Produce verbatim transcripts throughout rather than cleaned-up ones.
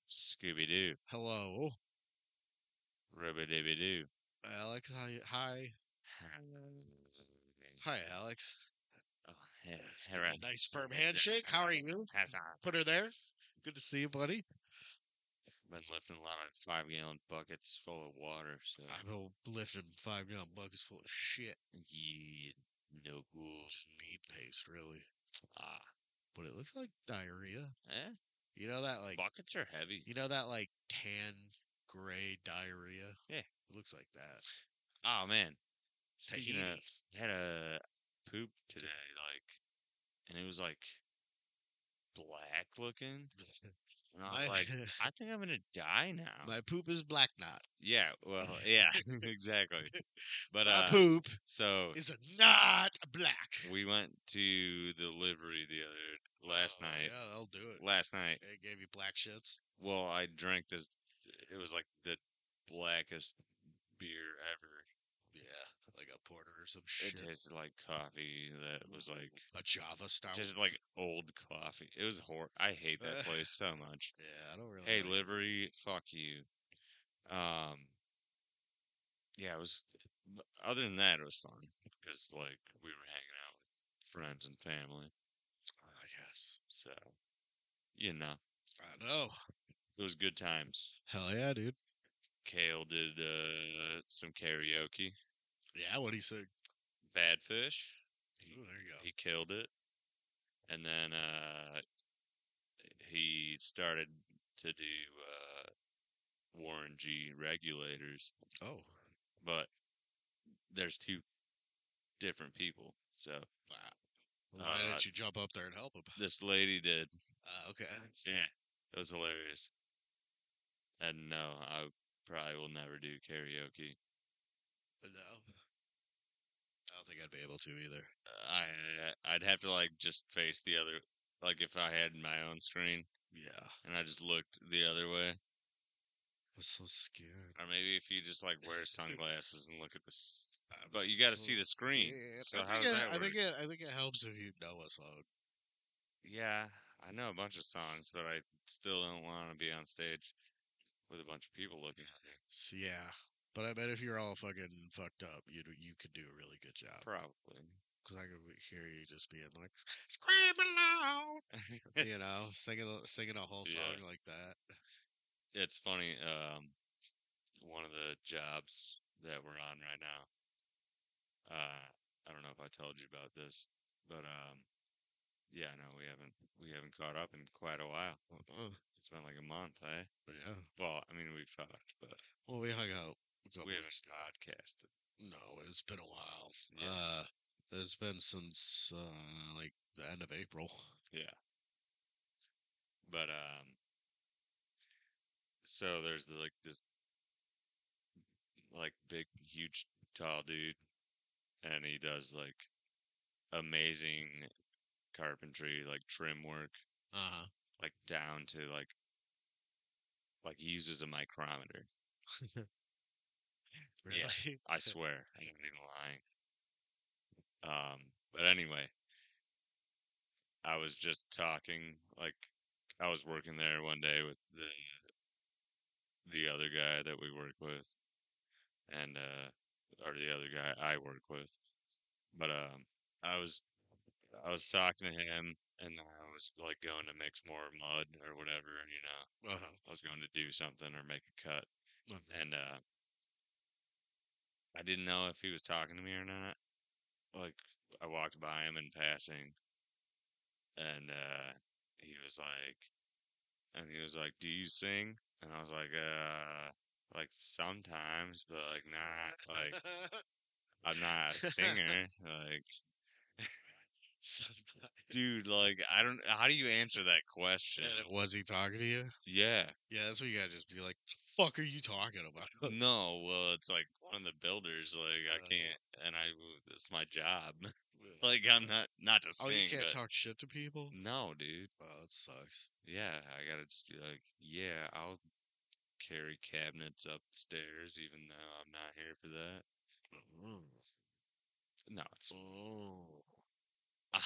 Scooby Doo. Hello, Rubba Dibby Doo. Alex. Hi, hi, hi, Alex. Oh, hey, Let's hey, get Ren. that nice firm handshake. How are you? Has on. Put her there. Good to see you, buddy. Been lifting a lot of five gallon buckets full of water, so. I've been lifting five gallon buckets full of shit. Yeah, no good. Just meat paste, really. Ah. But it looks like diarrhea. Eh? You know that like Buckets are heavy. you know that like tan gray diarrhea. Yeah. It looks like that. Oh, man. Speaking Tahini. of, I had a poop today, like, and it was like black looking. And I was My- like, I think I'm going to die now. My poop is black knot. Yeah, well, yeah, exactly. But, My uh, poop so is not black. we went to the livery the other last Oh, night. Yeah, I'll do it. Last night, It gave you black shits. well, I drank this. It was like the blackest beer ever. Yeah, like a porter or some It shit. tasted like coffee that was like A Java stout. tasted like old coffee. It was hor. I hate that place so much. Yeah, I don't really. Hey, like livery, fuck you. Um, yeah, it was. Other than that, it was fun because like we were hanging out with friends and family. Ah, yes. So, you know, I know. it was good times. Hell yeah, dude. Kale did uh, some karaoke. Yeah, what do you say? Bad Fish. Ooh, there you go. He killed it. And then uh, he started to do uh, Warren G regulators. Oh. But there's two different people. So Wow. Well, Uh, why didn't you jump up there and help him? this lady did. Uh, okay. Yeah, it was hilarious. And no, I probably will never do karaoke. No. I don't think I'd be able to either. I I'd have to like just face the other, like if I had my own screen Yeah. and I just looked the other way, I'm so scared. or maybe if you just like wear sunglasses and look at the, s- I'm but you got to so see the screen. scared. So I how think does it, that I work? think it. I think it helps if you know a song. Yeah, I know a bunch of songs, but I still don't want to be on stage with a bunch of people looking at me. So, yeah. But I bet if you're all fucking fucked up, you you could do a really good job. Probably. Because I could hear you just being like, screaming loud, you know, singing a- singing a whole song Yeah. like that. It's funny. Um, one of the jobs that we're on right now. Uh, I don't know if I told you about this, but um, yeah, no, we haven't we haven't caught up in quite a while. Uh-uh. It's been like a month, eh? Yeah. Well, I mean, we've talked, but Well, we hung out. a couple we haven't weeks ago. podcasted. No, it's been a while. Yeah. Uh, it's been since uh, like the end of April. Yeah. But um, so there's the, like this like big, huge, tall dude, and he does like amazing carpentry, like trim work, Uh huh. like down to like like he uses a micrometer. Really? I swear, I'm not even lying. Um, but anyway, I was just talking like I was working there one day with the the other guy that we work with, and uh, or the other guy I work with. But um, I was I was talking to him, and I was like going to mix more mud or whatever, you know. Uh-huh. I was going to do something or make a cut, and uh, I didn't know if he was talking to me or not. Like I walked by him in passing, and uh, he was like, and he was like, "Do you sing?" And I was like, "Uh, like sometimes, but like not like I'm not a singer." Like, dude, like I don't. How do you answer that question? And it- was he talking to you? Yeah. Yeah, that's what you gotta just be like, the fuck are you talking about? No, well, it's like one of the builders. Like I Uh, can't, and I it's my job. Like I'm not not to Oh, sing. you can't but talk shit to people? No, dude. Oh, that sucks. Yeah, I gotta just be like, yeah, I'll carry cabinets upstairs, even though I'm not here for that. Mm. No, it's Oh.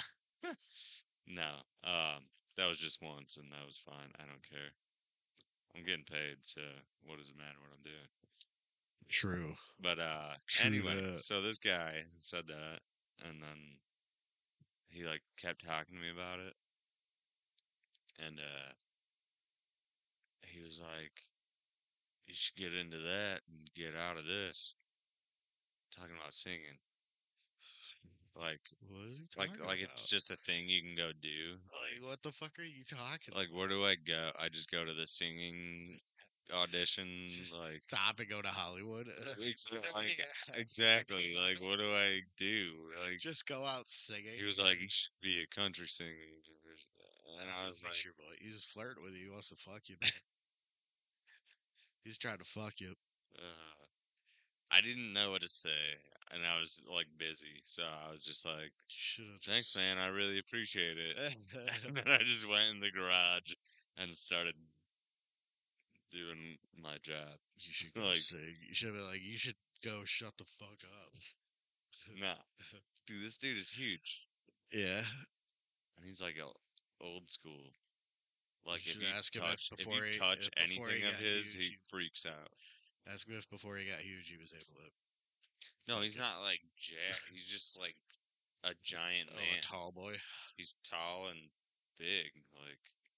no. Um, that was just once, and that was fine. I don't care. I'm getting paid, so what does it matter what I'm doing? True. But uh, True anyway, that. so this guy said that, and then he like kept talking to me about it, and uh, he was like, "You should get into that and get out of this." Talking about singing, like, What is he like, talking like about? it's just a thing you can go do. Like, what the fuck are you talking Like, where do I go? I just go to the singing audition, Just like. Stop and go to Hollywood. Exactly. Like, exactly. Like, what do I do? Like, Just go out singing. he was like, you should be a country singer. And I was like, your boy. He's flirting with you. He wants to fuck you, man. He's trying to fuck you. uh, I didn't know what to say. And I was like busy. So I was just like, Should have thanks, man. I really appreciate it. And then I just went in the garage and started doing my job. You should go Like- sing. You should be like, you should go shut the fuck up. Nah. Dude, this dude is huge. Yeah. And he's like a old school. Like You if should you ask him if touch, if before you he- touch if before he anything of got his, huge, he he- freaks out. Ask him if before he got huge, he was able to. No, he's fucking- not like jack. He's just like a giant Oh, man. a tall boy. He's tall and big. Like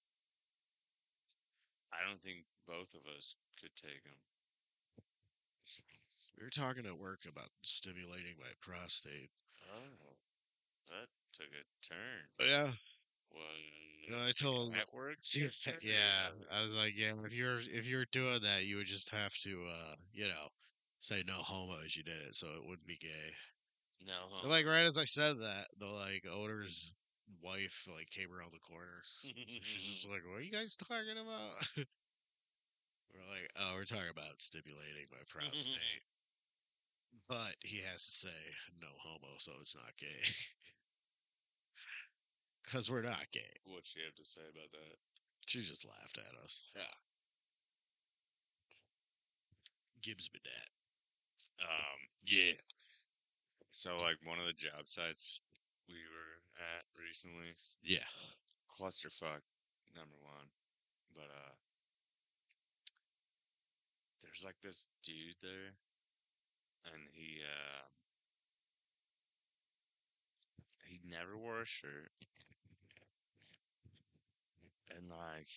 I don't think both of us could take him. We were talking at work about stimulating my prostate. Oh, that took a turn. Yeah. What? No, I told At work? Yeah, I was like, yeah, if you're if you're doing that, you would just have to, uh, you know, say no homo as you did it, so it wouldn't be gay. No. And, like right as I said that, the like owner's wife like came around the corner. She's just like, "What are you guys talking about?" We're like, "Oh, we're talking about stimulating my prostate." But he has to say no homo, so it's not gay. Because we're not gay. What'd she have to say about that? She just laughed at us. Yeah. Gibbs me that. Um, yeah. So, like, one of the job sites we were at recently, Yeah. clusterfuck, number one. But, uh, there's, like, this dude there, and he, uh, he never wore a shirt. And, like,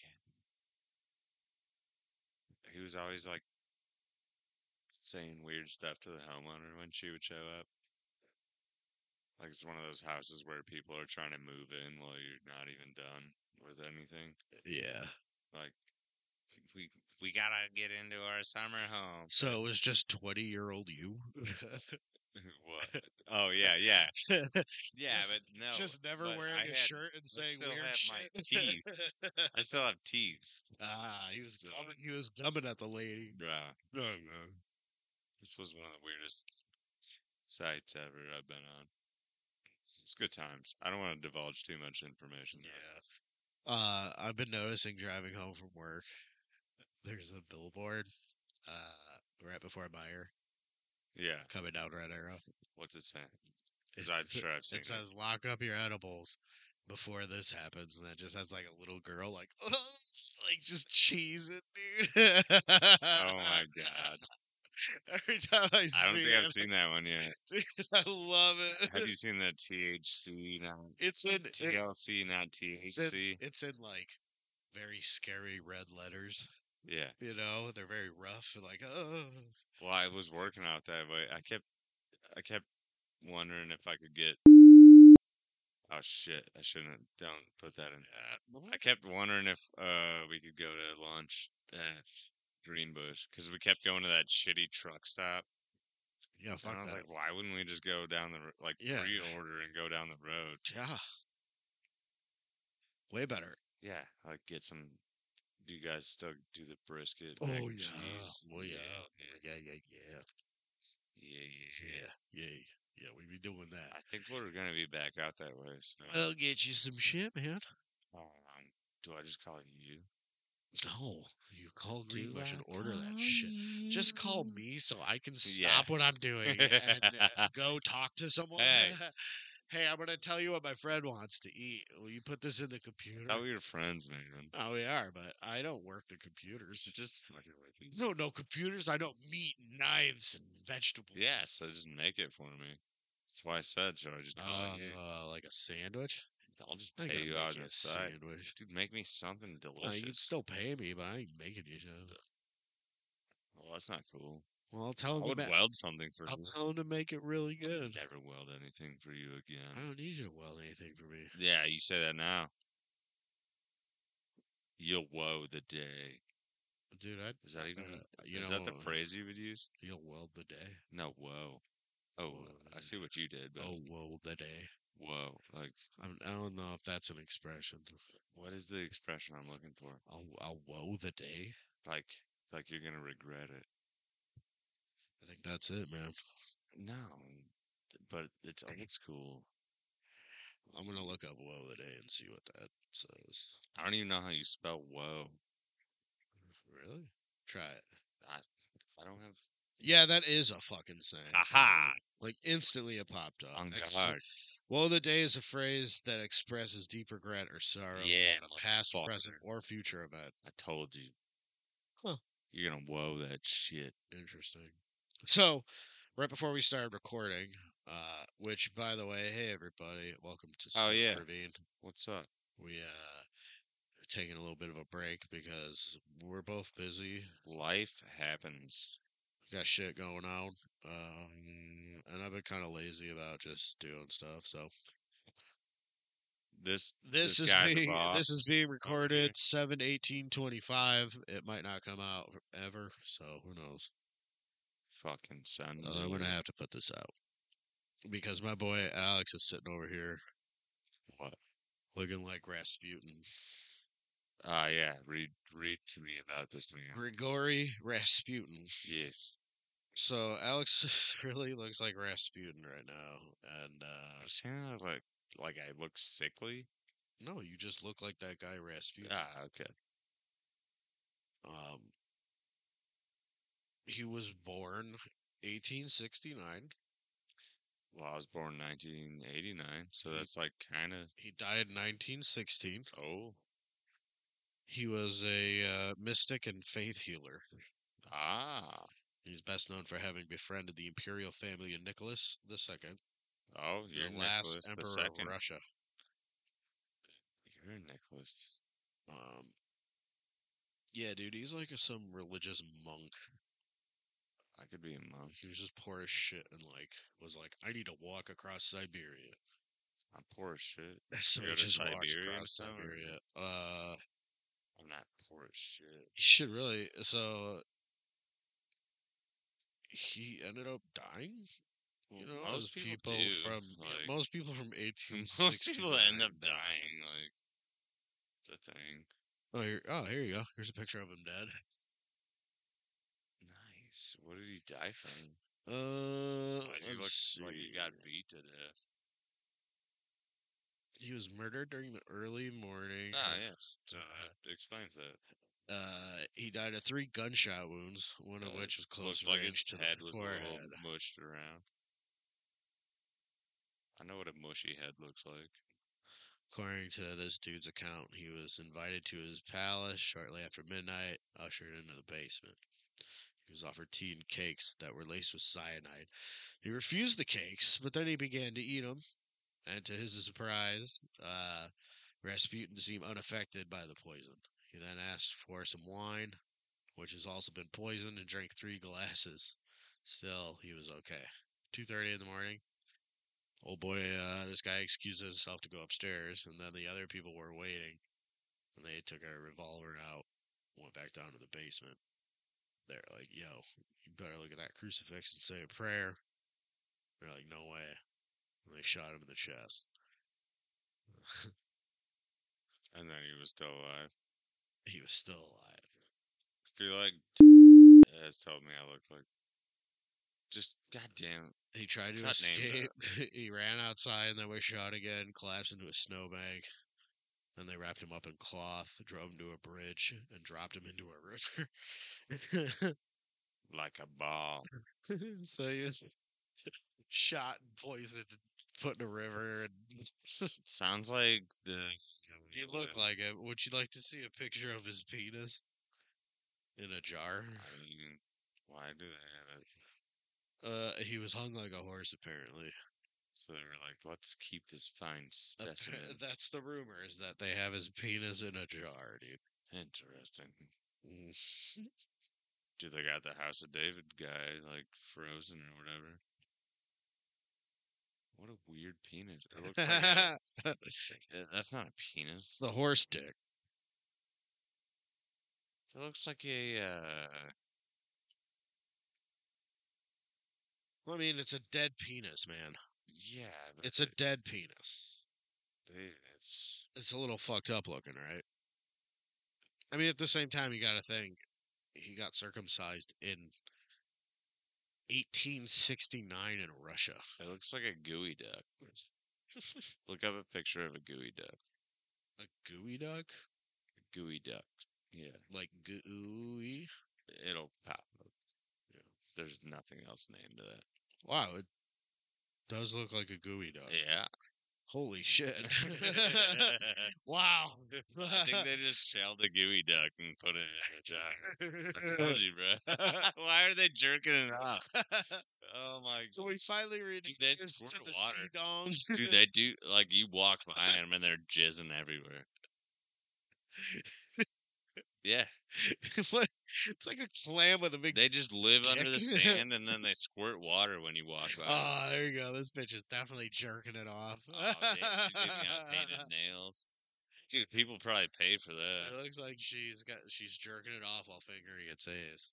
he was always, like, saying weird stuff to the homeowner when she would show up. Like, it's one of those houses where people are trying to move in while you're not even done with anything. Yeah. Like, we we gotta get into our summer home. So it was just twenty year old you? What? Oh, yeah, yeah. Yeah, Just- but no. just never but wearing I a had- shirt and saying still weird have shit. my teeth. I still have teeth. Ah, he was So- gumming, he was gumming at the lady. Bruh. No, no. This was one of the weirdest sites ever I've been on. It's good times. I don't want to divulge too much information. though. Yeah. Uh, I've been noticing driving home from work. There's a billboard, uh, right before Meyer, Yeah. coming down Red Arrow. What's it saying? Because I'm sure I've seen It says "Lock up your edibles before this happens," and it just has like a little girl like, like just cheesing, dude. Oh my god. Every time I I don't see think it, I've seen that one yet. dude, I love it. Have you seen the T H C, not It's in T it, L C, not T H it's in C? it's in like very scary red letters. Yeah. You know, they're very rough. Like, oh, Well, I was working out that way. I kept, I kept wondering if I could get. Oh shit! I shouldn't. Have, don't put that in. I kept wondering if uh we could go to lunch at Greenbush because we kept going to that shitty truck stop. yeah, fuck and I was that. like, why wouldn't we just go down the r- like Yeah. pre-order and go down the road? Yeah, way better. Yeah, like get some. Do you guys still do the brisket? Oh mac yeah, and cheese? oh yeah, yeah, yeah, yeah, yeah, yeah, yeah. yeah, yeah, yeah. We be doing that. I think we're gonna be back out that way. So. I'll get you some shit, man. Um, do I just call it you? No, you call Do Greenbush and I order that call shit. Just call you? me so I can Yeah. stop what I'm doing and uh, go talk to someone. Hey. Hey, I'm gonna tell you what my friend wants to eat. Will you put this in the computer? Thought we were friends, man. Oh, we are, but I don't work the computers. Just fucking with me. No, no computers. I don't meat, knives, and vegetables. Yeah, so just make it for me. That's why I said, should I just call Uh, it you? like a sandwich. I'll just I ain't pay gonna you make out you on a the side. sandwich. Dude, make me something Uh, delicious. you can still pay me, but I ain't making you shit. Well, that's not cool. Well, I'll tell I him. would to ma- weld something for I'll you. tell him to make it really good. Never weld anything for you I again. don't need you to weld anything for me, Yeah, you say that now. You'll woe the day. dude. I Is that even? uh, you is know that the phrase you would use? you'll weld the day. No, whoa. Oh, Whoa, the I day. see what you did, but Oh, whoa, the day. whoa. Like, I'm, I don't know if that's an expression. what is the expression I'm looking for? I'll, I'll woe the day. Like, like you're gonna regret it. I think that's it, man. No, but it's old school. I'm gonna look up woe the day and see what that says. I don't even know how you spell woe. Really? Try it. I, I don't have. Yeah, that is a fucking saying. Aha! Like instantly it popped up. On Ex- guard. Woe the day is a phrase that expresses deep regret or sorrow Yeah, about a past, motherfucker. present, or future event. I told you. Huh. You're gonna woe that shit. Interesting. So, right before we started recording, uh, which by the way, hey everybody, welcome to Oh, Stone yeah. Ravine. What's up? We uh taking a little bit of a break because we're both busy. Life happens. Got shit going on. Um, and I've been kind of lazy about just doing stuff. So This this, this is guy's a being boss. this is being here. recorded seven eighteen twenty five. It might not come out ever, so who knows? Fucking son. Uh, I'm gonna have to put this out because my boy Alex is sitting over here What? looking like Rasputin. Ah, uh, yeah. Read read to me about this man. Grigory Rasputin. Yes. So Alex really looks like Rasputin right now, and uh, I'm saying I like like I look sickly. no, you just look like that guy Rasputin. Ah, okay. Um, he was born eighteen sixty-nine. Well, I was born nineteen eighty-nine, so that's like kind of. He died nineteen sixteen. Oh. He was a uh, mystic and faith healer. Ah. He's best known for having befriended the imperial family of Nicholas the Second, Oh, you're the last Nicholas the emperor second. of Russia. You're Nicholas. Um, yeah, dude, he's like a, some religious monk. I could be a monk. He was just poor as shit and like was like, I need to walk across Siberia. I'm poor as shit. So You he go to just walked Siberia across now, or- Siberia. Uh, I'm not poor as shit. he should really. So he ended up dying. You know, most as people, people, do. from like, most people from eighteen most sixty. people end up dying. Like, it's a thing. Oh, here, oh, here you go. Here's a picture of him dead. Nice. What did he die from? Uh, Like, he let's looked like he see. got beat to death. He was murdered during the early morning. Ah, yeah. So Uh, that explains that. Uh, he died of three gunshot wounds, one of Uh, which was close Looked like range his to head the was a forehead. little mushed around. I know what a mushy head looks like. According to this dude's account, he was invited to his palace shortly after midnight, ushered into the basement. He was offered tea and cakes that were laced with cyanide. He refused the cakes, but then he began to eat them, and to his surprise, uh, Rasputin seemed unaffected by the poison. He then asked for some wine, which has also been poisoned, and drank three glasses. Still, he was okay. two thirty in the morning. Old boy, uh, this guy excused himself to go upstairs, and then the other people were waiting, and they took a revolver out, went back down to the basement. They're like, yo, you better look at that crucifix and say a prayer. They're like, no way. And they shot him in the chest. And then he was still alive. He was still alive. I feel like has told me I look like. Just goddamn. He tried to Cut names escape. He ran outside and then was shot again, collapsed into a snowbank. Then they wrapped him up in cloth, drove him to a bridge, and dropped him into a river. Like a ball. So he was shot and poisoned, put in a river. And Sounds like the. you look like it. Would you like to see a picture of his penis in a jar? I mean, why do they have it? Uh, he was hung like a horse, apparently. So they were like, let's keep this fine specimen. That's the rumor, is that they have his penis in a jar, dude. Interesting. Mm. Dude, they got the House of David guy, like, frozen or whatever. What a weird penis. It looks like a, that's not a penis. The horse dick. It looks like a, uh... Well, I mean, it's a dead penis, man. Yeah. But It's a it, dead penis. dude, it's... It's a little fucked up looking, right? I mean, at the same time, you gotta think, he got circumcised in eighteen sixty-nine in Russia. It looks like a gooey duck. Look up a picture of a gooey duck. A gooey duck? A gooey duck. Yeah. Like gooey? It'll pop up. Yeah. There's nothing else named to that. Wow, it does look like a gooey duck. Yeah. Holy shit. Wow. I think they just shelled a gooey duck and put it in a jar. I told you, bro. Why are they jerking it off? Oh my god. So we finally reached they to squirt the water. sea dong. Dude, they do, like, you walk by them and they're jizzing everywhere. Yeah. What? It's like a clam with a big. They just live dick. under the sand and then they squirt water when you walk by. Oh, there you go. This bitch is definitely jerking it off. Oh, dude, she's got painted nails. Dude, people probably pay for that. It looks like she's got she's jerking it off while fingering its ass.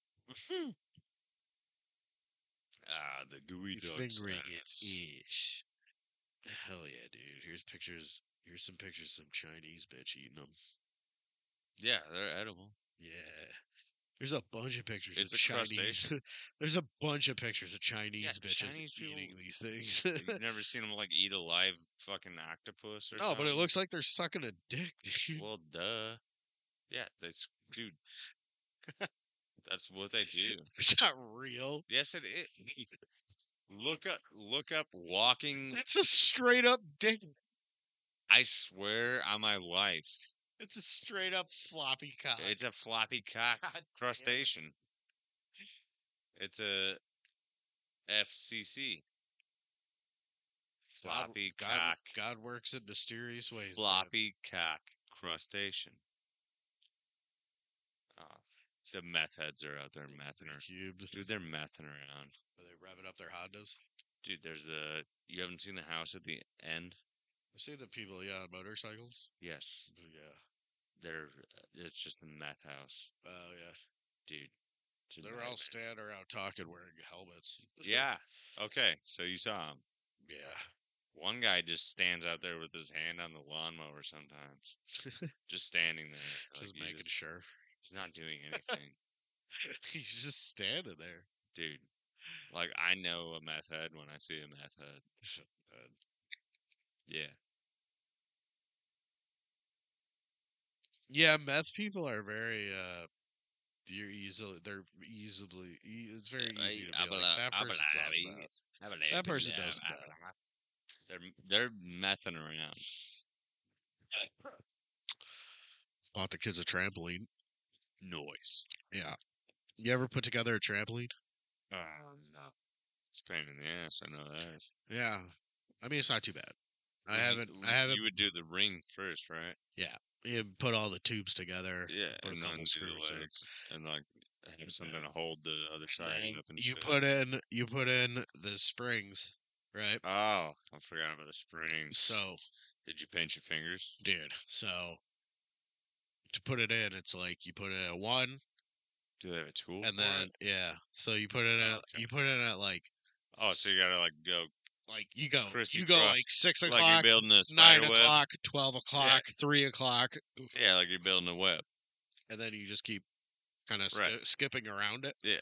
Ah, the gooey duck. Fingering its ass. Hell yeah, dude. Here's pictures. Here's some pictures of some Chinese bitch eating them. Yeah, they're edible. Yeah. There's a bunch of pictures It's of a Chinese. crustacean. There's a bunch of pictures of Chinese Yeah, bitches Chinese people- eating these things. You've never seen them, like, eat a live fucking octopus or No, something? but it looks like they're sucking a dick, dude. Well, duh. Yeah, that's... Dude. That's what they do. It's not real. Yes, it is. Look up, look up walking. It's a straight up dick. I swear on my life, It's a straight up floppy cock. it's a floppy cock God damn it. crustacean. It's a F C C. Floppy God, cock. God works in mysterious ways. Floppy cock crustacean. Oh, the meth heads are out there mething around. Cube. Dude, they're mething around. Are they revving up their Hondas? Dude, there's a. You haven't seen the house at the end? I see the people, yeah, on motorcycles. Yes. Yeah. They're. It's just a meth house. Oh, yeah. Dude. it's a They were all nightmare. standing around talking wearing helmets. Yeah. Okay. So you saw him. Yeah. One guy just stands out there with his hand on the lawnmower sometimes. Just standing there. Just like, he making just- sure. He's not doing anything. He's just standing there. Dude. Like, I know a meth head when I see a meth head. Uh, Yeah. Yeah, meth people are very, uh, you're easily, they're easily, e- it's very Yeah, easy to I- be I like, believe- that I person's on believe- meth. I believe That person in does them. meth. They're, they're mething around. Bought the kids a trampoline. Noise. Yeah. You ever put together a trampoline? Oh, no. It's a pain in the ass. I know that. Yeah. I mean, it's not too bad. I You- haven't, I haven't, You would do the ring first, right? you put all the tubes together. Yeah. Put a and couple then do screws the in. legs. And, like, have something to hold the other side And up and you shit. put in, you put in the springs, right? Oh, I forgot about the springs. So, Did you pinch your fingers? dude, so to put it in, it's like you put it at one, Do they have a tool? and for then it? yeah, so you put it at Oh, okay. you put it at like Oh, so you gotta, like, go. like you go Crissy you go cross. like six Like you're o'clock, building a nine spider web. o'clock, twelve o'clock, three o'clock, Yeah, like you're building a web. and then you just keep kind of Right. sk- skipping around it. Yeah.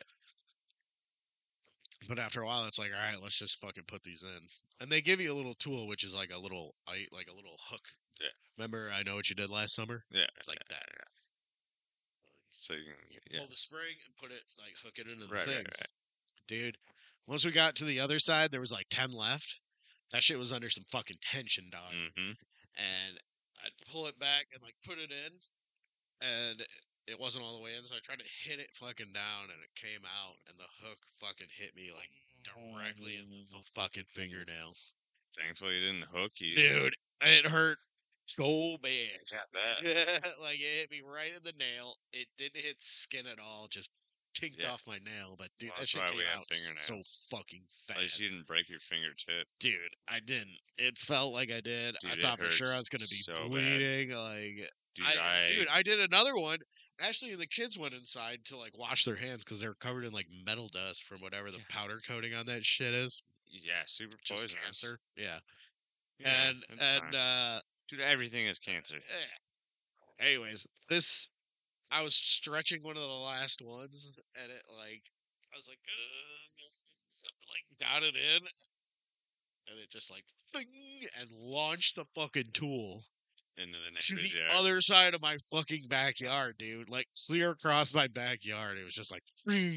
But after a while, it's like, all right, let's just fucking put these in. And they give you a little tool, which is like a little, I like a little hook. Yeah. Remember, I know what you did last summer. Yeah. It's like yeah, that. yeah. So you can, You yeah. pull the spring and put it like hook it into the Right, thing, right, right. dude. Once we got to the other side, there was like ten left, that shit was under some fucking tension, dog. Mm-hmm. And I'd pull it back and like put it in, and it wasn't all the way in, so I tried to hit it fucking down, and it came out, and the hook fucking hit me like directly in the fucking fingernail. Thankfully, it didn't hook you. Dude, it hurt so bad. Got that. Like it hit me right in the nail. It didn't hit skin at all, just kinked Yeah. off my nail. But dude, Well, that that's shit why came we have out so fingernails. fucking At least fast. you didn't break your fingertip. Dude, I didn't. It felt like I did. Dude, I it thought for sure I was hurts gonna be so bad. bleeding. Like, Dude, I, I, dude, I did another one. Actually, the kids went inside to like wash their hands because they were covered in like metal dust from whatever the Yeah. powder coating on that shit is. yeah, super Just poisonous. cancer. Yeah. Yeah, and that's and fine. uh Dude, everything is cancer. eh. Anyways, this I was stretching one of the last ones, and it like I was like, "Ugh," like got it in, and it just like thing, and launched the fucking tool Into the to neighbor's the yard. other side of my fucking backyard, dude. Like clear across my backyard. It was just like, thing.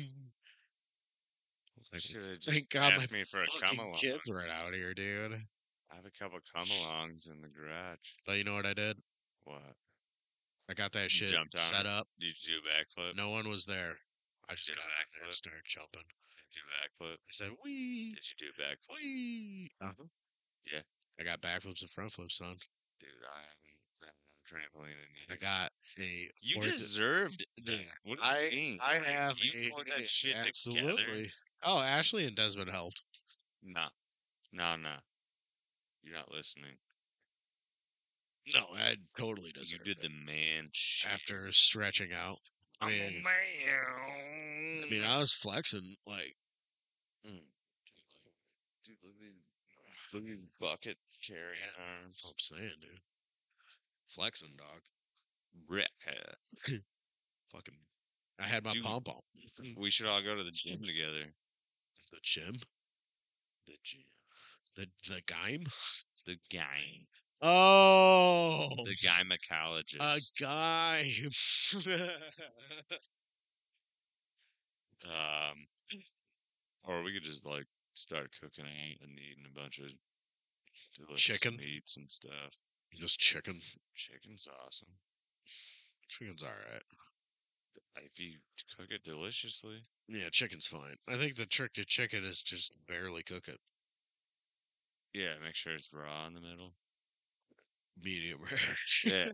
Like, Should have thank just God asked my me for a come fucking along. kids right out here, dude. I have a couple come alongs in the garage. But you know what I did? What? I got that You shit jumped on set it? up. Did you do a backflip? No one was there. I just Did got a back there and backflip? started jumping. Did you do a backflip? I said, wee, Did you do a backflip? wee. Uh-huh. Yeah. I got backflips and front flips, son. Dude, I haven't been on a trampoline in I years. got a. You fourth- deserved that. Yeah. What do you I mean? I Like, have you a, put that shit absolutely. together. Oh, Ashley and Desmond helped. No, no, no. You're not listening. No, I totally You deserved did it. the man shit. After stretching out. I I'm a mean, man. I mean, I was flexing like. Mm. Dude, look at these, look at these bucket carry That's arms. what I'm saying, dude. Flexing, dog. Rick head. Fucking. I had my Dude. pom pom. We should all go to the gym together. The gym. The gym. The the Gime. The guy. Oh, The gynecologist. a guy. Um, or we could just like start cooking out and eating a bunch of delicious Chicken? meats and stuff. Just chicken. Chicken's awesome. Chicken's all right. If you cook it deliciously. Yeah, chicken's fine. I think the trick to chicken is just barely cook it. Yeah, make sure it's raw in the middle. Medium rare. Yeah.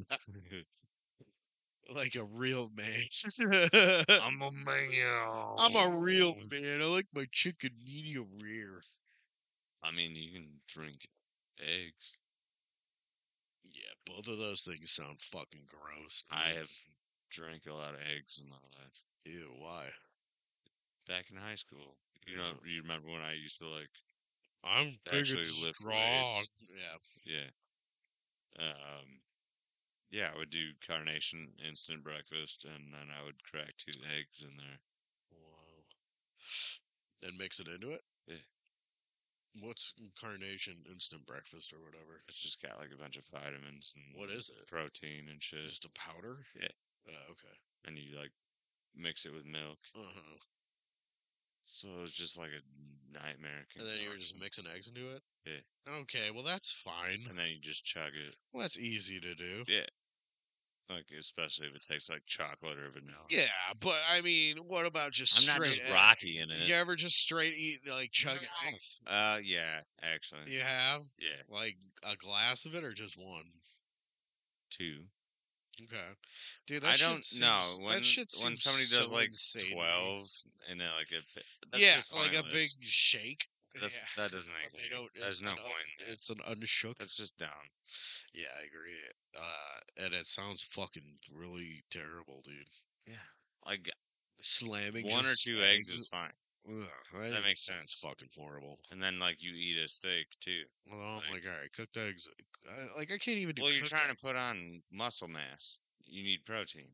Like a real man. I'm a man. I'm a real man. I like my chicken medium rare. I mean, you can drink eggs. Yeah, both of those things sound fucking gross. Dude. I have drank a lot of eggs in my life. Ew, why? Back in high school. You know, you remember when I used to like I'm big actually and lift strong. weights. Yeah. Yeah. Um, yeah, I would do carnation instant breakfast, and then I would crack two eggs in there. Whoa. And mix it into it? Yeah. What's carnation instant breakfast or whatever? It's just got like a bunch of vitamins and What is it? protein and shit. Just a powder? Yeah. Oh, okay. And you like mix it with milk. Uh-huh. So it was just like a nightmare. And then you were just concoction. mixing eggs into it? Yeah. Okay, well that's fine. And then you just chug it. Well, that's easy to do. Yeah. Like, especially if it tastes like chocolate or vanilla. Yeah, but I mean, what about just I'm straight not just eggs? Rocky in it. You ever just straight eat, like, chug eggs? Uh, yeah, actually. You have? Yeah, Like, a glass of it or just one? two. Okay. Dude, that I shit don't seems, know. When, that shit when seems somebody does so like insane to me. twelve and then like a that's Yeah, just like a pointless. big shake. That's, yeah. That doesn't make But they any- don't. There's it's no an point. Un, in it. it's an unshook. That's just dumb. Yeah, I agree. Uh, and it sounds fucking really terrible, dude. Yeah, like Slamming one or just two eggs is fine, Ugh, That makes sense. Fucking horrible. and then like you eat a steak too. Well, I'm Like- like, all right, cooked eggs. I, like, I can't even do. Well, you're cooked trying egg- to put on muscle mass. You need protein.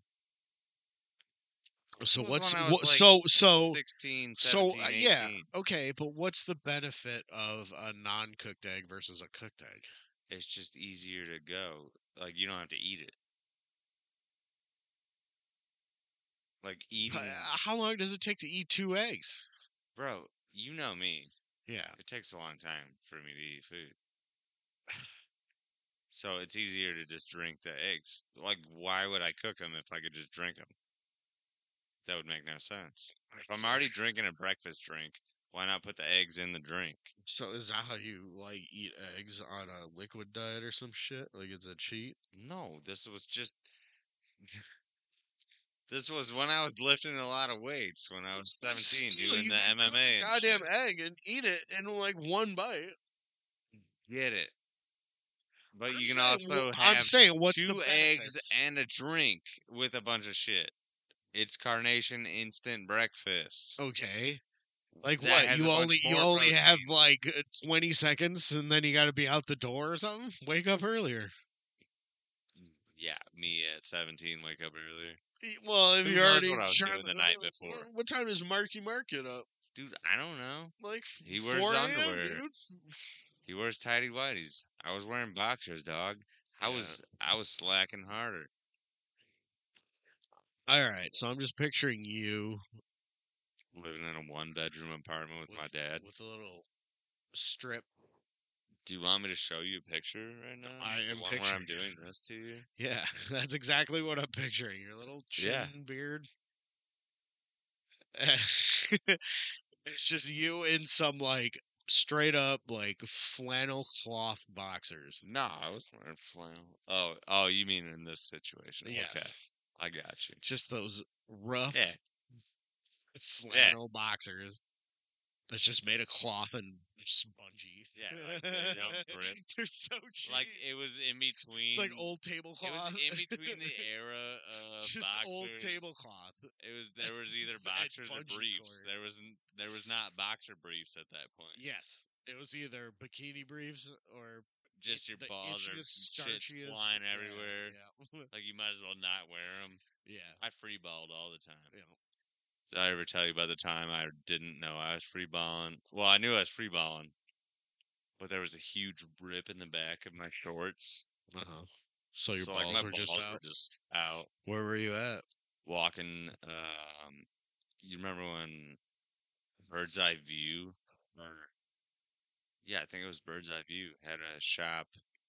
So This was what's when I was, what? like, So so sixteen, so seventeen, uh, yeah. eighteen. Okay, but what's the benefit of a non-cooked egg versus a cooked egg? It's just easier to go. Like you don't have to eat it. Like eating, Uh, How long does it take to eat two eggs? bro? You know me. Yeah. It takes a long time for me to eat food. So it's easier to just drink the eggs. Like, why would I cook them if I could just drink them? That would make no sense. If I'm already drinking a breakfast drink, why not put the eggs in the drink? So is that how you like eat eggs on a liquid diet or some shit? Like it's a cheat? No, this was just. This was when I was lifting a lot of weights when I was seventeen, Still, doing you the can M M cook A a and goddamn shit. egg and eat it in like one bite. Get it? But I'm you can saying, also wh- I'm have saying, what's the two eggs benefits? and a drink with a bunch of shit. It's Carnation Instant Breakfast. Okay. Like That what? has You a bunch only you more only have protein. like uh, twenty seconds and then you got to be out the door or something? Wake up earlier. Yeah, me at seventeen, wake up earlier. Y- Well, if Who you're knows already what I was trying doing the to, night uh, before? what time does Marky Mark get up? Dude, I don't know. Like He wears four a m, underwear. dude? He wears tighty whities. I was wearing boxers, dog. I Yeah. was I was slacking harder. All right, so I'm just picturing you Living in a one bedroom apartment with, with my dad. with a little strip. Do you want me to show you a picture right now? I am the one picturing where I'm it. doing this to you. Yeah, that's exactly what I'm picturing. Your little chin Yeah. beard. It's just you in some like straight up like flannel cloth boxers. No, I was wearing flannel. Oh, oh, you mean in this situation? Yes. Okay, I got you. Just those rough Yeah, flannel boxers that's just made of cloth and spongy. yeah, like they don't grip. They're so cheap. Like it was in between. It's like old tablecloth. It was in between the era of just boxers. old tablecloth. It was there was either It's at boxers or bungee briefs. cord. There was n- there was not boxer briefs at that point. Yes, it was either bikini briefs or Just your the balls or itchiest, shit starchiest. flying Yeah, everywhere. Yeah, Like you might as well not wear them. yeah, I freeballed all the time. yeah. Did I ever tell you by the time I didn't know I was freeballing? Well, I knew I was freeballing, but there was a huge rip in the back of my shorts. Uh huh. So your so balls like my were balls just were out. just out. Where were you at? Walking. Um, you remember when Bird's Eye View, or yeah, I think it was Bird's Eye View, had a shop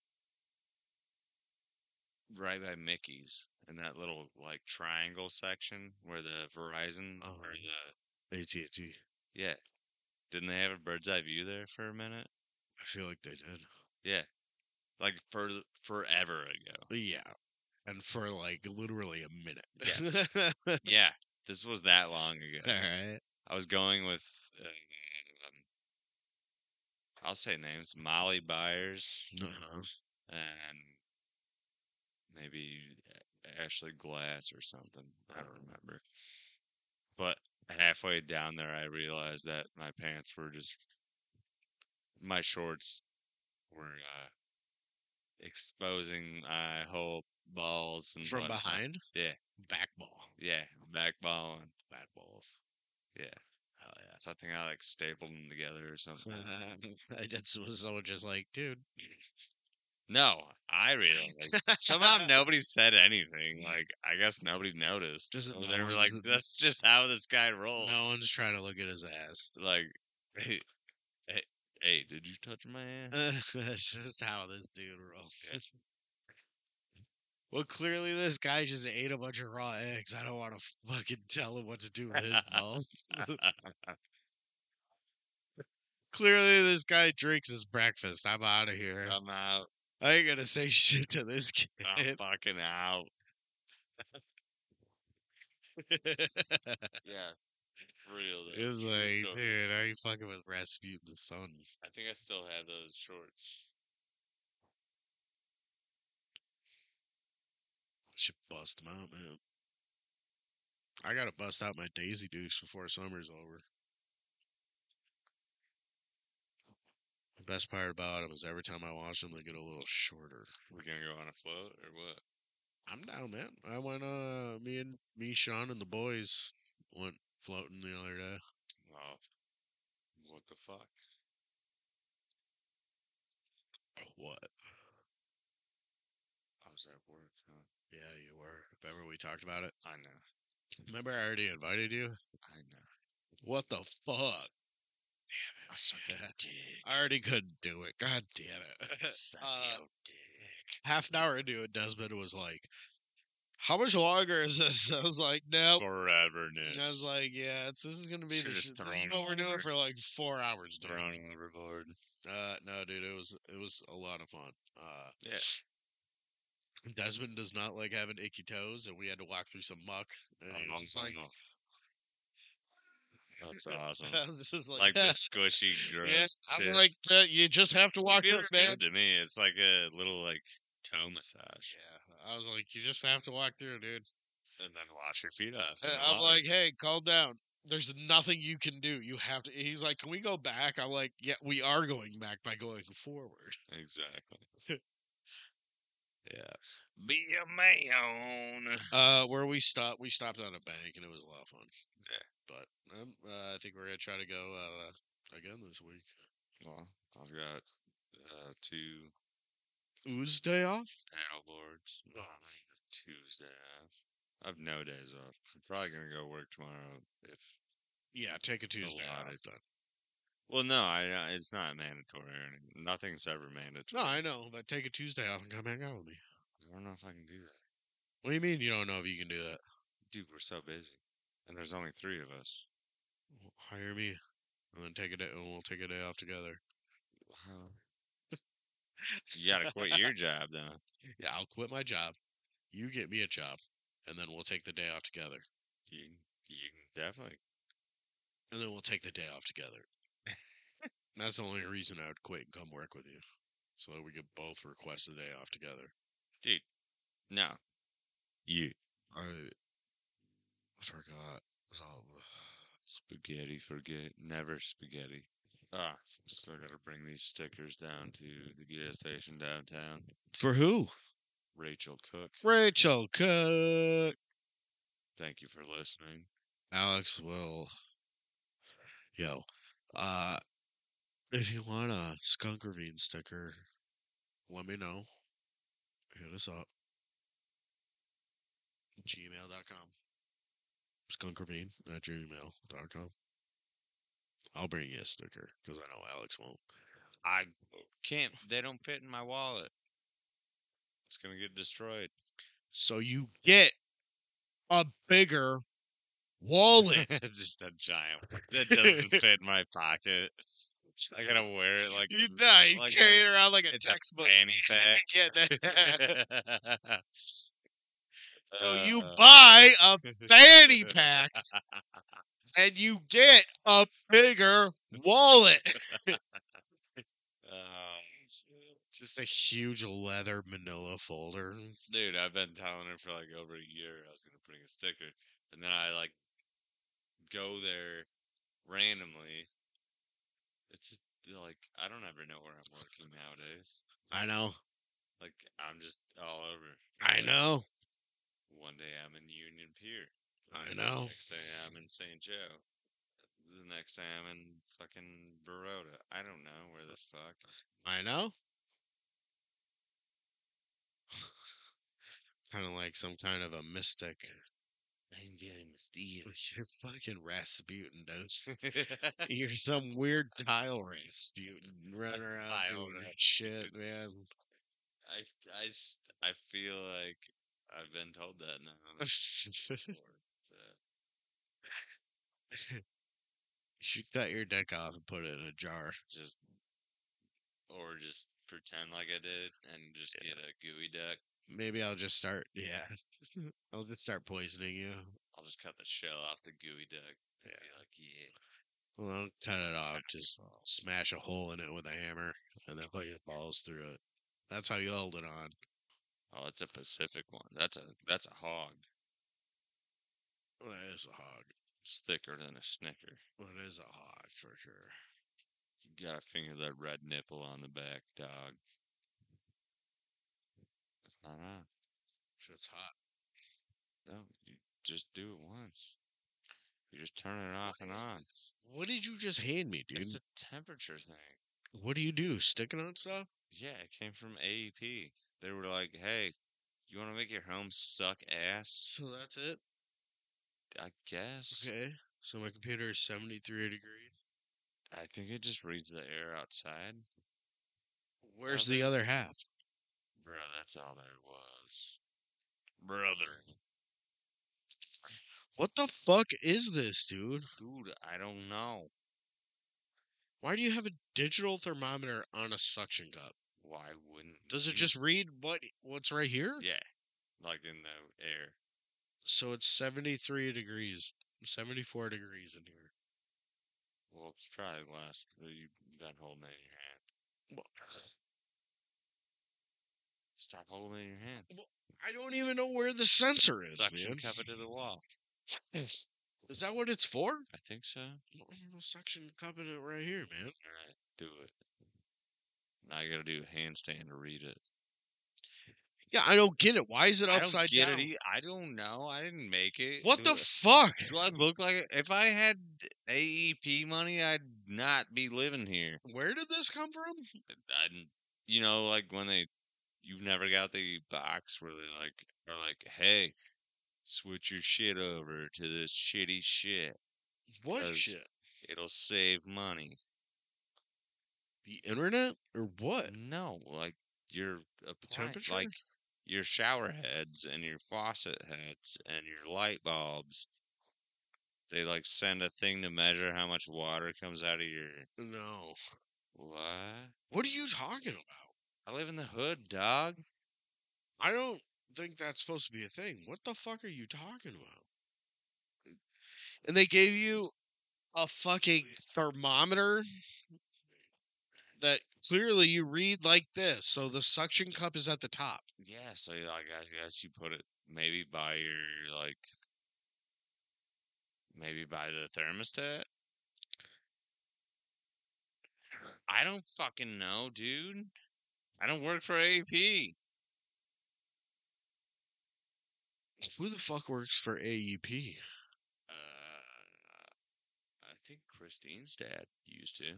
right by Mickey's in that little like triangle section where the Verizon Oh, or the A T and T. yeah, didn't they have a Bird's Eye View there for a minute? I feel like they did. Yeah, like for forever ago. Yeah, and for like literally a minute. Yes. Yeah, this was that long ago. All right. I was going with, uh, um, I'll say names, Molly Byers Uh-huh. and maybe Ashley Glass or something. I don't remember. But halfway down there, I realized that my pants were just, my shorts were uh, exposing my whole balls and From whatnot. behind? Yeah, Back ball. yeah, back ball and Bad balls. yeah. Hell yeah. So I think I like stapled them together or something. I did someone just like, dude. No, I realized somehow nobody said anything. Like I guess nobody noticed. Just So no they were one's- like, "That's just how this guy rolls." No one's trying to look at his ass. Like, hey, hey, hey, did you touch my ass? That's just how this dude rolls. Yeah. Well, clearly this guy just ate a bunch of raw eggs. I don't want to fucking tell him what to do with his balls. Clearly this guy drinks his breakfast. I'm out of here. I'm out. I ain't gonna say shit to this I'm kid. fucking out. Yeah, for real. Though. It was True like, story. dude, are you fucking with Rasputin the Sun? I think I still have those shorts. Should bust them out, man. I gotta bust out my Daisy Dukes before summer's over. The best part about them is every time I wash them, they get a little shorter. We gonna go on a float or what? I'm down, man. I went, uh, me and me, Sean, and the boys went floating the other day. Wow. What the fuck? What? I was at work, huh? Yeah, you were. Remember we talked about it? I know. Remember I already invited you? I know. What the fuck? I suck Yeah. your dick. I already couldn't do it. God damn it. Suck Uh, your dick. half an hour into it, Desmond was like, how much longer is this? I was like, nope. Foreverness. I was like, yeah, it's, this is going to be the Should've shit. just This is thrown what we're doing over. for like four hours, dude. Thrown overboard. Uh, no, dude, it was, it was a lot of fun. Uh, Yeah. Desmond does not like having icky toes, and we had to walk through some muck. And he was just like, That's awesome. I was just like, Like the squishy, gross yeah, shit. I'm like, uh, you just have to walk You through, ever man. do it to me, it's like a little like toe massage, Yeah, I was like, you just have to walk through, dude. and then wash your feet off. And in the I'm water. like, hey, calm down. There's nothing you can do. You have to. He's like, can we go back? I'm like, yeah, we are going back by going forward. exactly. Yeah. Be a man. Uh, where we stopped, we stopped on a bank, and it was a lot of fun. Yeah. But um, uh, I think we're gonna try to go uh, again this week. Well, I've got uh, two Ooze day off. paddle boards. No, I got Tuesday off. I have no days off. I'm probably gonna go work tomorrow if. Yeah, take a Tuesday lot off of- then. Well, no, I. uh, It's not mandatory or anything. Nothing's ever mandatory. No, I know, but take a Tuesday off and come hang out with me. I don't know if I can do that, What do you mean you don't know if you can do that? dude. We're so busy, and there's only three of us. Hire me, and then take a day, and we'll take a day off together. Wow. You gotta quit your job, though. Yeah, I'll quit my job. You get me a job, and then we'll take the day off together. You, you can definitely. And then we'll take the day off together. That's the only reason I would quit and come work with you, so that we could both request a day off together. Dude, no. You. I, I forgot. So, Spaghetti, forget. Never spaghetti. Ah, still gotta bring these stickers down to the gas station downtown. for who? Rachel Cook, Rachel Cook. thank you for listening. Alex will. Yo, uh, if you want a Skunk Ravine sticker, let me know. Hit us up. gmail dot com. Skunk Ravine at gmail dot com. I'll bring you a sticker because I know Alex won't. I can't, they don't fit in my wallet. It's gonna get destroyed. So you get a bigger wallet. It's just a giant one that doesn't fit in my pocket. I gotta wear it like you know, you like carry it around like a it's textbook. a fanny pack. Yeah, so you Uh, buy a fanny pack and you get a bigger wallet. um, Just a huge leather manila folder. dude, I've been telling her for like over a year I was gonna bring a sticker, and then I like go there randomly. It's just, like I don't ever know where I'm working nowadays. I know. Like I'm just all over. I Like, know. One day I'm in Union Pier. I The know. next day I'm in Saint Joe. The next day I'm in fucking Baroda. I don't know where the fuck. I know. Kind of like some kind of a mystic. I'm very mysterious. You're fucking Rasputin, don't you? You're some weird tile Rasputin running around Tile doing Rasputin. shit, man. I, I, s- I feel like I've been told that now. before, so. You should cut your dick off and put it in a jar. Just, or just pretend like I did and just get a gooey duck. Maybe I'll just start, yeah. I'll just start poisoning you. I'll just cut the shell off the gooey duck. And Yeah. be like, yeah. Well, I'll cut it off. Just smash a hole in it with a hammer and then put your balls through it. That's how you hold it on. Oh, it's a Pacific one. That's a that's a hog. Well, that is a hog. It's thicker than a Snicker. Well, it is a hog for sure. You gotta finger that red nipple on the back, dog. It's not on. Shit's hot. No, you just do it once. You just turn it off and on. What did you just hand me, dude? It's a temperature thing. What do you do? Stick it on stuff? Yeah, it came from A E P. They were like, hey, you want to make your home suck ass? So that's it? I guess. Okay. So my computer is seventy-three degrees. I think it just reads the air outside. Where's Of the it? other half? Bro, that's all there was. Brother. What the fuck is this, dude? Dude, I don't know. Why do you have a digital thermometer on a suction cup? Why wouldn't Does it you? just read what what's right here? Yeah. Like in the air. So it's seventy-three degrees, seventy-four degrees in here. Well, it's probably less. You've been holding it in your hand. Well, Stop holding it in your hand. I don't even know where the sensor is, Suction man. cup it to the wall. Is that what it's for? I think so. No suction cupping it right here, man. Alright, do it. Now you gotta do a handstand to read it. Yeah, I don't get it. Why is it I upside don't get down? it. E- I don't know. I didn't make it. What do the it. fuck? Do I look like it? If I had A E P money, I'd not be living here. Where did this come from? I, you know, like when they, you've never got the box where they like are like, hey, switch your shit over to this shitty shit. What 'Cause shit? It'll save money. The internet or what? No, like your appliance, Temperature? like your shower heads and your faucet heads and your light bulbs. They like send a thing to measure how much water comes out of your. No. What? What are you talking about? I live in the hood, dog. I don't think that's supposed to be a thing. What the fuck are you talking about? And they gave you a fucking thermometer that clearly you read like this. So the suction cup is at the top. Yeah, so like I guess you put it maybe by your like maybe by the thermostat. I don't fucking know, dude. I don't work for A P. Who the fuck works for A E P? Uh, I think Christine's dad used to.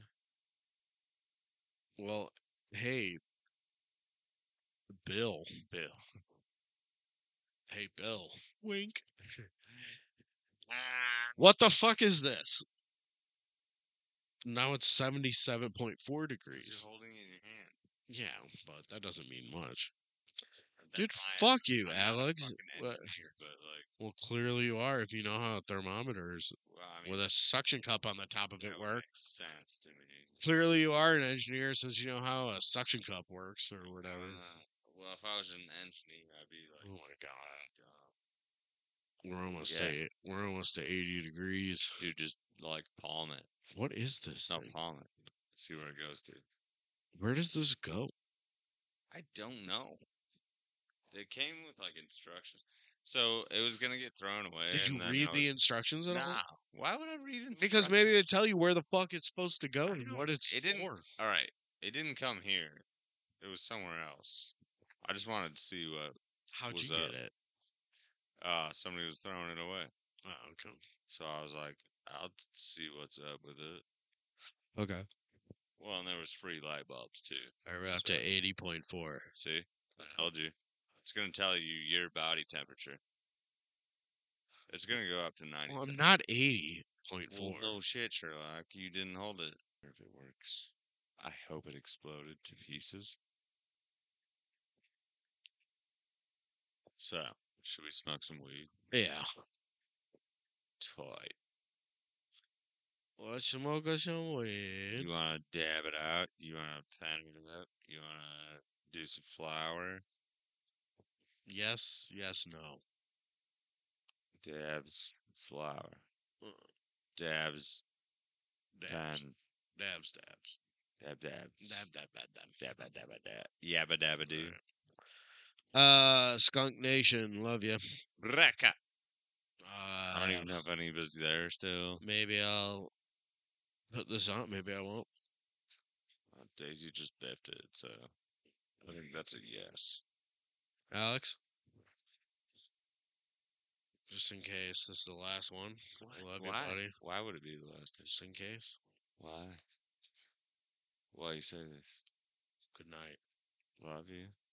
Well, hey, Bill. Bill. Hey, Bill. Wink. Ah. What the fuck is this? Now it's seventy-seven point four degrees. You're holding it in your hand. Yeah, but that doesn't mean much. That's Dude, fine. fuck you, I'm not a Alex. fucking What- engineer, but like, Well, clearly you are if you know how thermometers well, I mean, with a suction cup on the top of that it would work. make sense to me. Clearly you are an engineer since you know how a suction cup works or whatever. I don't know. Well, if I was an engineer, I'd be like, Oh my god. dumb. We're almost Yeah. to we're almost to eighty degrees. Dude, just like palm it. What is this No, thing? palm it. See where it goes to. Where does this go? I don't know. They came with like instructions. So it was gonna get thrown away. Did you and then read I the was- instructions at Nah. all? Why would I read instructions? Because maybe it'd tell you where the fuck it's supposed to go I and don't- what it's it didn't- for. All right. It didn't come here. It was somewhere else. I just wanted to see what. How'd was you up? get it? Uh, somebody was throwing it away. Oh, okay. So I was like, I'll t- see what's up with it. Okay. Well, and there was free light bulbs too. We're up So- to eighty point four. See, I told you. It's gonna tell you your body temperature. It's gonna go up to ninety. Well, I'm not eighty point Well, four. no shit, Sherlock. You didn't hold it. If it works, I hope it exploded to pieces. So, should we smoke some weed? Yeah. Tight. Let's smoke us some weed. You wanna dab it out? You wanna pan it up? You wanna do some flour? Yes, yes, no. Dabs, flour. Uh, Dabs, Dabs. pan. Dabs, dabs. Dab, dabs. Dab, dab, dab, dab. Dab, dab, dab, dab. Yabba dabba doo. Uh, Skunk Nation, love you. Rekka. Uh, I don't even know if anybody's there still. Maybe I'll put this on. Maybe I won't. Uh, Daisy just biffed it, so I think that's a yes. Alex? Just in case this is the last one. I love you, Why? buddy. Why would it be the last? Just in case. Why? Why you say this? Good night. Love you.